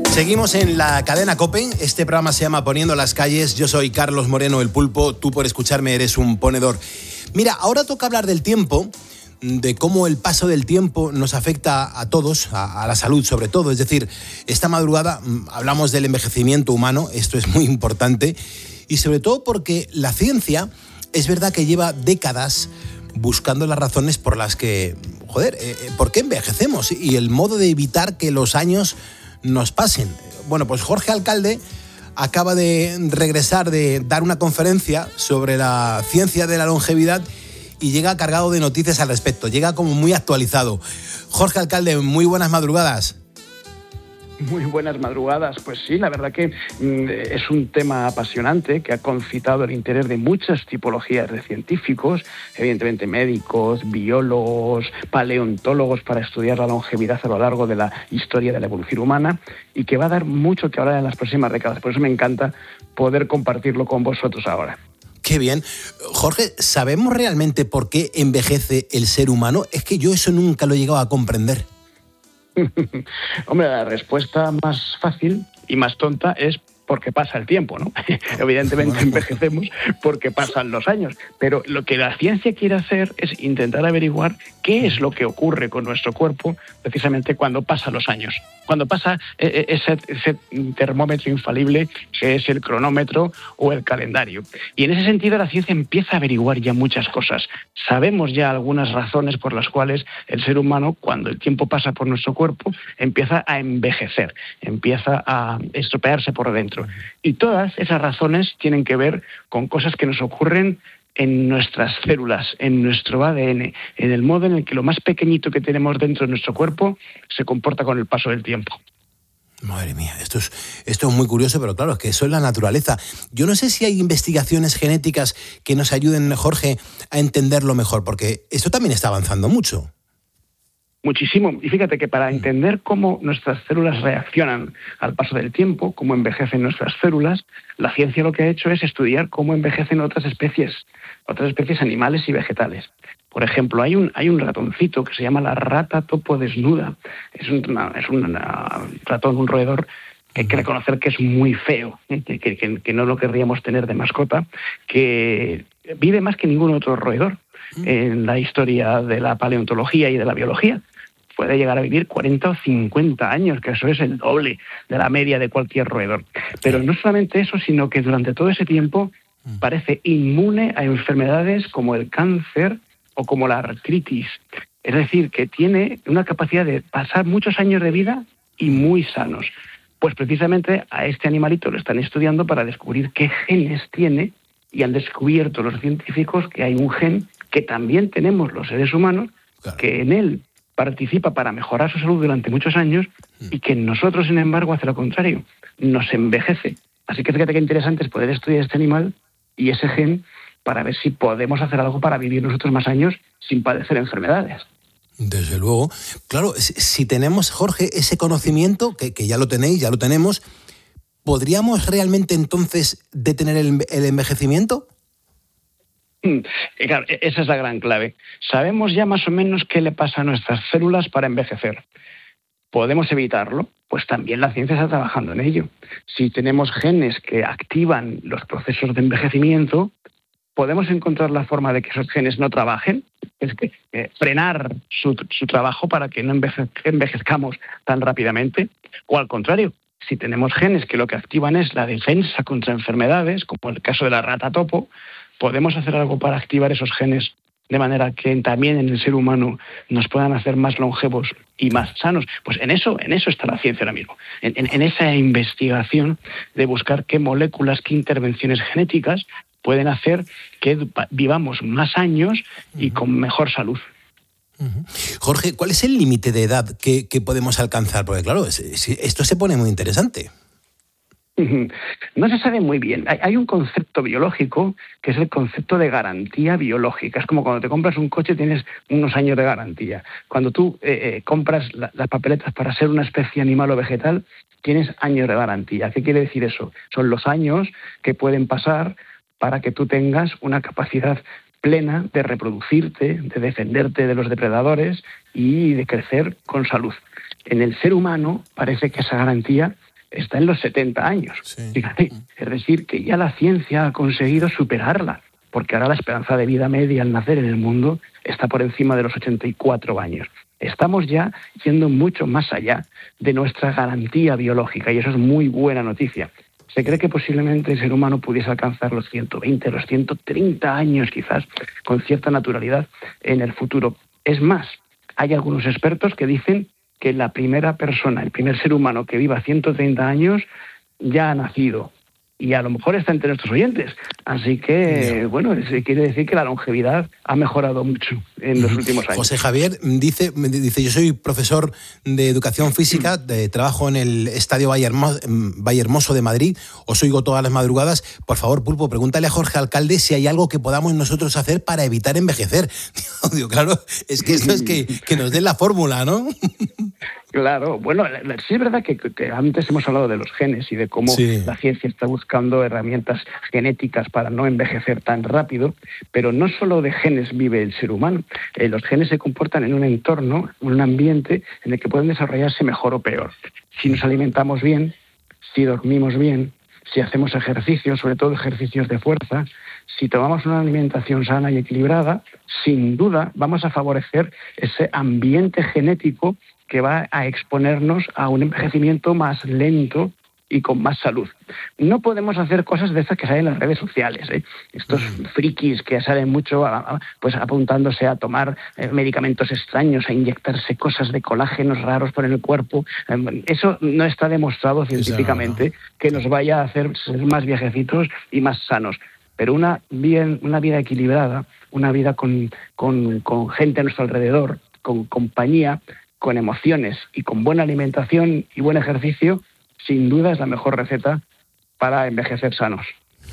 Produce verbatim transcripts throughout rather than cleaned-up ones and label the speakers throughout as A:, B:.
A: Seguimos en la cadena COPE. Este programa se llama Poniendo las calles. Yo soy Carlos Moreno, el Pulpo. Tú, por escucharme, eres un ponedor. Mira, ahora toca hablar del tiempo, de cómo el paso del tiempo nos afecta a todos, a, a la salud sobre todo. Es decir, esta madrugada hablamos del envejecimiento humano. Esto es muy importante. Y sobre todo porque la ciencia es verdad que lleva décadas buscando las razones por las que, joder, eh, ¿por qué envejecemos? Y el modo de evitar que los años nos pasen. Bueno, pues Jorge Alcalde acaba de regresar de dar una conferencia sobre la ciencia de la longevidad y llega cargado de noticias al respecto, llega como muy actualizado. Jorge Alcalde, muy buenas madrugadas.
B: Muy buenas madrugadas. Pues sí, la verdad que mm, es un tema apasionante que ha concitado el interés de muchas tipologías de científicos, evidentemente médicos, biólogos, paleontólogos, para estudiar la longevidad a lo largo de la historia de la evolución humana, y que va a dar mucho que hablar en las próximas décadas. Por eso me encanta poder compartirlo con vosotros ahora.
A: Qué bien. Jorge, ¿sabemos realmente por qué envejece el ser humano? Es que yo eso nunca lo he llegado a comprender.
B: Hombre, la respuesta más fácil y más tonta es porque pasa el tiempo, ¿no? Evidentemente envejecemos porque pasan los años, pero lo que la ciencia quiere hacer es intentar averiguar qué es lo que ocurre con nuestro cuerpo precisamente cuando pasan los años, cuando pasa ese, ese termómetro infalible que es el cronómetro o el calendario. Y en ese sentido la ciencia empieza a averiguar ya muchas cosas. Sabemos ya algunas razones por las cuales el ser humano, cuando el tiempo pasa por nuestro cuerpo, empieza a envejecer, empieza a estropearse por dentro. Y todas esas razones tienen que ver con cosas que nos ocurren en nuestras células, en nuestro A D N, en el modo en el que lo más pequeñito que tenemos dentro de nuestro cuerpo se comporta con el paso del tiempo.
A: Madre mía, esto es, esto es muy curioso, pero claro, es que eso es la naturaleza. Yo no sé si hay investigaciones genéticas que nos ayuden, Jorge, a entenderlo mejor, porque esto también está avanzando mucho.
B: Muchísimo. Y fíjate que para entender cómo nuestras células reaccionan al paso del tiempo, cómo envejecen nuestras células, la ciencia lo que ha hecho es estudiar cómo envejecen otras especies, otras especies animales y vegetales. Por ejemplo, hay un, hay un ratoncito que se llama la rata topo desnuda. Es un, una, es un una, ratón, un roedor, que hay que reconocer que es muy feo, ¿eh? que, que, que no lo querríamos tener de mascota, que vive más que ningún otro roedor en la historia de la paleontología y de la biología. Puede llegar a vivir cuarenta o cincuenta años, que eso es el doble de la media de cualquier roedor. Pero no solamente eso, sino que durante todo ese tiempo parece inmune a enfermedades como el cáncer o como la artritis. Es decir, que tiene una capacidad de pasar muchos años de vida y muy sanos. Pues precisamente a este animalito lo están estudiando para descubrir qué genes tiene, y han descubierto los científicos que hay un gen que también tenemos los seres humanos, claro, que en él participa para mejorar su salud durante muchos años y que en nosotros, sin embargo, hace lo contrario, nos envejece. Así que fíjate qué interesante es poder estudiar este animal y ese gen para ver si podemos hacer algo para vivir nosotros más años sin padecer enfermedades.
A: Desde luego. Claro, si tenemos, Jorge, ese conocimiento, que, que ya lo tenéis, ya lo tenemos, ¿podríamos realmente entonces detener el, el envejecimiento?
B: Claro, esa es la gran clave. Sabemos ya más o menos qué le pasa a nuestras células para envejecer. ¿Podemos evitarlo? Pues también la ciencia está trabajando en ello. Si tenemos genes que activan los procesos de envejecimiento, ¿podemos encontrar la forma de que esos genes no trabajen? Es que eh, frenar su, su trabajo para que no enveje, envejezcamos tan rápidamente. O al contrario, si tenemos genes que lo que activan es la defensa contra enfermedades, como el caso de la rata topo, ¿podemos hacer algo para activar esos genes de manera que también en el ser humano nos puedan hacer más longevos y más sanos? Pues en eso, en eso está la ciencia ahora mismo, en, en, en esa investigación de buscar qué moléculas, qué intervenciones genéticas pueden hacer que vivamos más años y con mejor salud.
A: Uh-huh. Jorge, ¿cuál es el límite de edad que, que podemos alcanzar? Porque claro, es, es, esto se pone muy interesante.
B: No se sabe muy bien. Hay, hay un concepto biológico que es el concepto de garantía biológica. Es como cuando te compras un coche, tienes unos años de garantía. Cuando tú eh, eh, compras la, las papeletas para ser una especie animal o vegetal, tienes años de garantía. ¿Qué quiere decir eso? Son los años que pueden pasar para que tú tengas una capacidad plena de reproducirte, de defenderte de los depredadores y de crecer con salud. En el ser humano parece que esa garantía está en los setenta años. Sí. Fíjate, es decir, que ya la ciencia ha conseguido superarla, porque ahora la esperanza de vida media al nacer en el mundo está por encima de los ochenta y cuatro años. Estamos ya yendo mucho más allá de nuestra garantía biológica y eso es muy buena noticia. Se cree que posiblemente el ser humano pudiese alcanzar los ciento veinte, los ciento treinta años quizás, con cierta naturalidad en el futuro. Es más, hay algunos expertos que dicen que la primera persona, el primer ser humano que viva ciento treinta años ya ha nacido. Y a lo mejor está entre nuestros oyentes. Así que, bueno, quiere decir que la longevidad ha mejorado mucho en los últimos años.
A: José Javier dice, dice yo soy profesor de educación física, de, trabajo en el Estadio Vallehermoso de Madrid, os oigo todas las madrugadas. Por favor, Pulpo, pregúntale a Jorge Alcalde si hay algo que podamos nosotros hacer para evitar envejecer. Digo, claro, es que esto es que, que nos den la fórmula, ¿no?
B: Claro, bueno, sí es verdad que, que antes hemos hablado de los genes y de cómo sí. la ciencia está buscando herramientas genéticas para no envejecer tan rápido, pero no solo de genes vive el ser humano. Eh, los genes se comportan en un entorno, en un ambiente en el que pueden desarrollarse mejor o peor. Si nos alimentamos bien, si dormimos bien, si hacemos ejercicios, sobre todo ejercicios de fuerza, si tomamos una alimentación sana y equilibrada, sin duda vamos a favorecer ese ambiente genético que va a exponernos a un envejecimiento más lento y con más salud. No podemos hacer cosas de esas que salen en las redes sociales, ¿eh? Estos frikis que salen mucho pues apuntándose a tomar eh, medicamentos extraños, a inyectarse cosas de colágenos raros por el cuerpo. Eh, eso no está demostrado científicamente que nos vaya a hacer ser más viejecitos y más sanos. Pero una, bien, una vida equilibrada, una vida con, con, con gente a nuestro alrededor, con compañía, con emociones y con buena alimentación y buen ejercicio, sin duda es la mejor receta para envejecer sanos.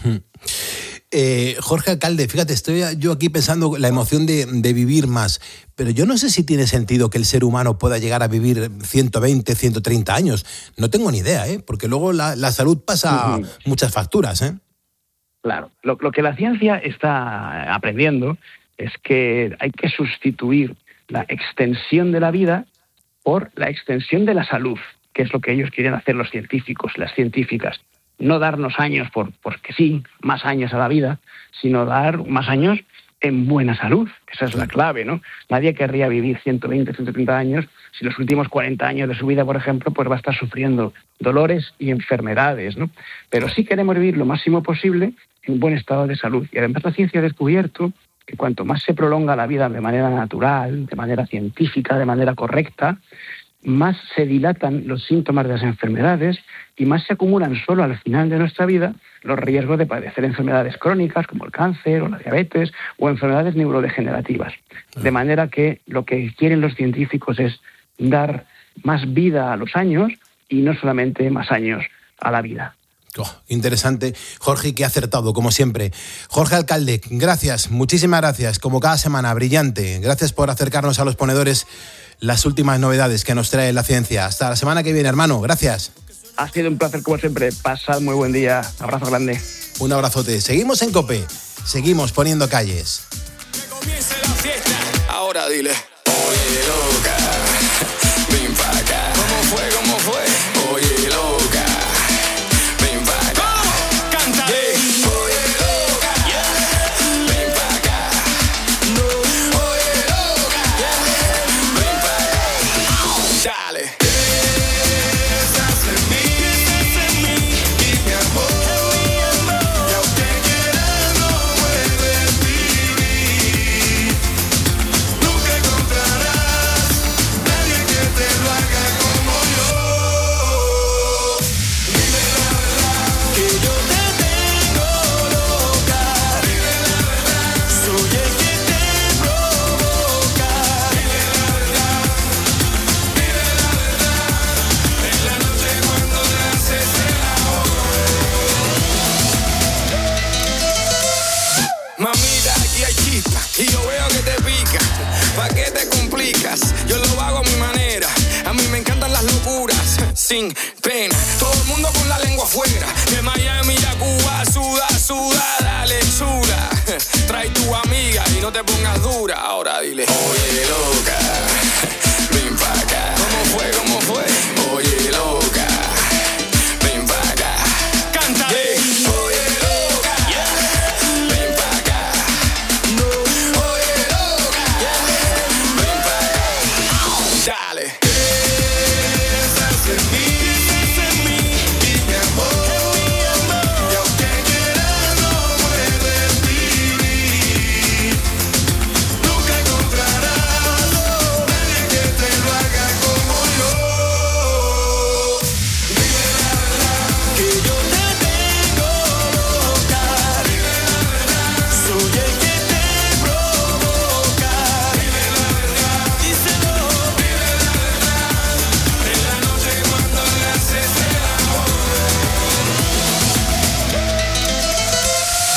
A: Eh, Jorge Alcalde, fíjate, estoy yo aquí pensando la emoción de, de vivir más, pero yo no sé si tiene sentido que el ser humano pueda llegar a vivir ciento veinte, ciento treinta años. No tengo ni idea, ¿eh? Porque luego la, la salud pasa uh-huh. muchas facturas, ¿eh?
B: Claro, lo, lo que la ciencia está aprendiendo es que hay que sustituir la extensión de la vida por la extensión de la salud, que es lo que ellos quieren hacer los científicos, las científicas. No darnos años por, porque sí, más años a la vida, sino dar más años en buena salud. Esa es la clave, ¿no? Nadie querría vivir ciento veinte, ciento treinta años si los últimos cuarenta años de su vida, por ejemplo, pues va a estar sufriendo dolores y enfermedades, ¿no? Pero sí queremos vivir lo máximo posible en buen estado de salud. Y además la ciencia ha descubierto que cuanto más se prolonga la vida de manera natural, de manera científica, de manera correcta, más se dilatan los síntomas de las enfermedades y más se acumulan solo al final de nuestra vida los riesgos de padecer enfermedades crónicas como el cáncer o la diabetes o enfermedades neurodegenerativas. De manera que lo que quieren los científicos es dar más vida a los años y no solamente más años a la vida.
A: Oh, interesante. Jorge, que ha acertado, como siempre. Jorge Alcalde, gracias, muchísimas gracias. Como cada semana, brillante. Gracias por acercarnos a los ponedores las últimas novedades que nos trae la ciencia. Hasta la semana que viene, hermano. Gracias.
B: Ha sido un placer, como siempre. Pasad muy buen día. Abrazo grande.
A: Un abrazote. Seguimos en COPE. Seguimos poniendo calles.
C: Que comience la fiesta. Ahora dile. Oye, loca. Ven para acá. ¿Cómo fue? ¿Cómo fue? Oye, loca. Yo lo hago a mi manera. A mí me encantan las locuras sin pena. Todo el mundo con la lengua afuera. De Miami a Cuba, suda, suda, dale chula. Trae tu amiga y no te pongas dura. Ahora dile. Oye, loca, ven pa' acá. ¿Cómo fue? ¿Cómo fue? Oye, loca,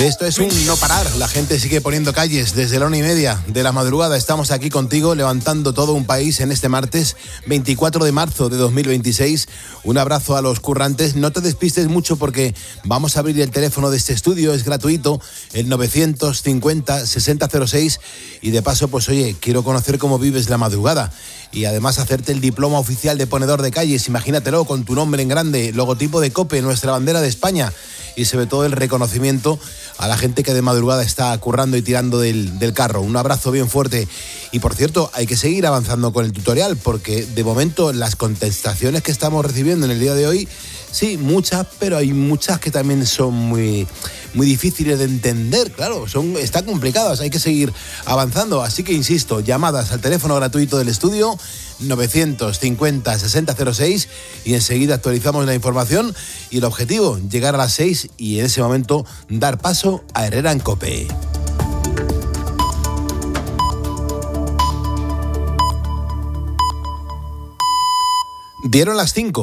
A: De esto es un no parar. La gente sigue poniendo calles desde la una y media de la madrugada. Estamos aquí contigo levantando todo un país en este martes veinticuatro de marzo de dos mil veintiséis. Un abrazo a los currantes. No te despistes mucho porque vamos a abrir el teléfono de este estudio. Es gratuito, el novecientos cincuenta sesenta cero seis. Y de paso, pues oye, quiero conocer cómo vives la madrugada. Y además hacerte el diploma oficial de ponedor de calles. Imagínatelo con tu nombre en grande, logotipo de COPE, nuestra bandera de España. Y sobre todo el reconocimiento a la gente que de madrugada está currando y tirando del, del carro. Un abrazo bien fuerte. Y por cierto, hay que seguir avanzando con el tutorial porque de momento las contestaciones que estamos recibiendo en el día de hoy, sí, muchas, pero hay muchas que también son muy, muy difíciles de entender. Claro, son, están complicadas, hay que seguir avanzando. Así que insisto, llamadas al teléfono gratuito del estudio novecientos cincuenta sesenta cero seis y enseguida actualizamos la información y el objetivo, llegar a las seis y en ese momento dar paso a Herrera en COPE. Dieron las cinco.